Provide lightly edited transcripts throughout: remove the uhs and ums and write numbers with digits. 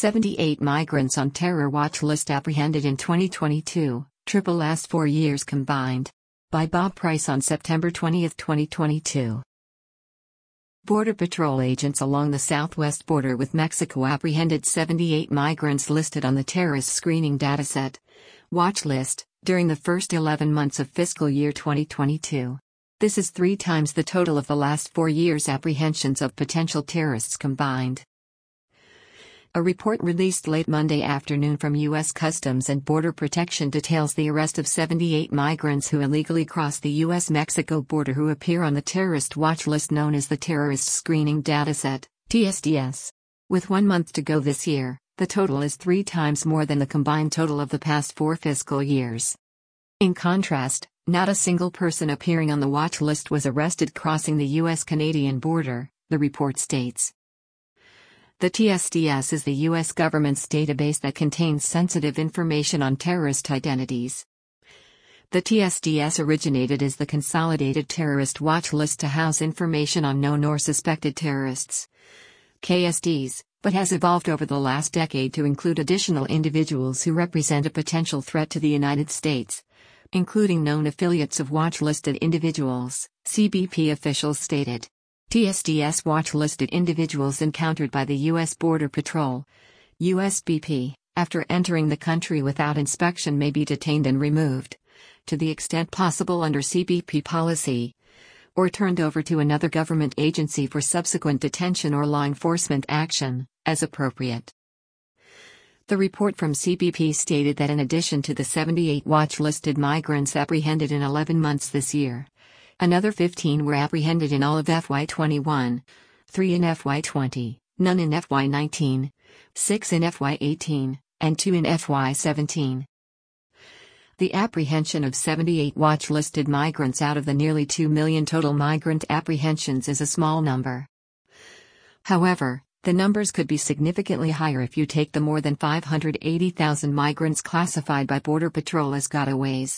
78 migrants on terror watch list apprehended in 2022, triple last 4 years combined. By Bob Price on September 20, 2022. Border Patrol agents along the southwest border with Mexico apprehended 78 migrants listed on the terrorist screening dataset watch list during the first 11 months of fiscal year 2022. This is 3 times the total of the last 4 years' apprehensions of potential terrorists combined. A report released late Monday afternoon from U.S. Customs and Border Protection details the arrest of 78 migrants who illegally crossed the U.S.-Mexico border who appear on the terrorist watch list known as the Terrorist Screening Dataset, TSDS. With 1 month to go this year, the total is 3 times more than the combined total of the past 4 fiscal years. In contrast, not a single person appearing on the watch list was arrested crossing the U.S.-Canadian border, the report states. The TSDS is the U.S. government's database that contains sensitive information on terrorist identities. The TSDS originated as the Consolidated Terrorist Watch List to house information on known or suspected terrorists, KSDs, but has evolved over the last decade to include additional individuals who represent a potential threat to the United States, including known affiliates of watch-listed individuals, CBP officials stated. TSDS watch-listed individuals encountered by the U.S. Border Patrol, USBP, after entering the country without inspection may be detained and removed, to the extent possible under CBP policy, or turned over to another government agency for subsequent detention or law enforcement action, as appropriate. The report from CBP stated that in addition to the 78 watch-listed migrants apprehended in 11 months this year, another 15 were apprehended in all of FY21, 3 in FY20, none in FY19, 6 in FY18, and 2 in FY17. The apprehension of 78 watch-listed migrants out of the nearly 2 million total migrant apprehensions is a small number. However, the numbers could be significantly higher if you take the more than 580,000 migrants classified by Border Patrol as gotaways.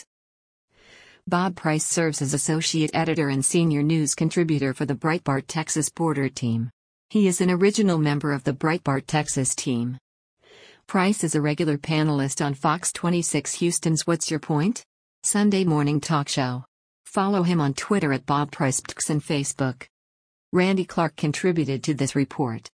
Bob Price serves as associate editor and senior news contributor for the Breitbart Texas Border Team. He is an original member of the Breitbart Texas team. Price is a regular panelist on Fox 26 Houston's What's Your Point? Sunday morning talk show. Follow him on Twitter at BobPricePTX and Facebook. Randy Clark contributed to this report.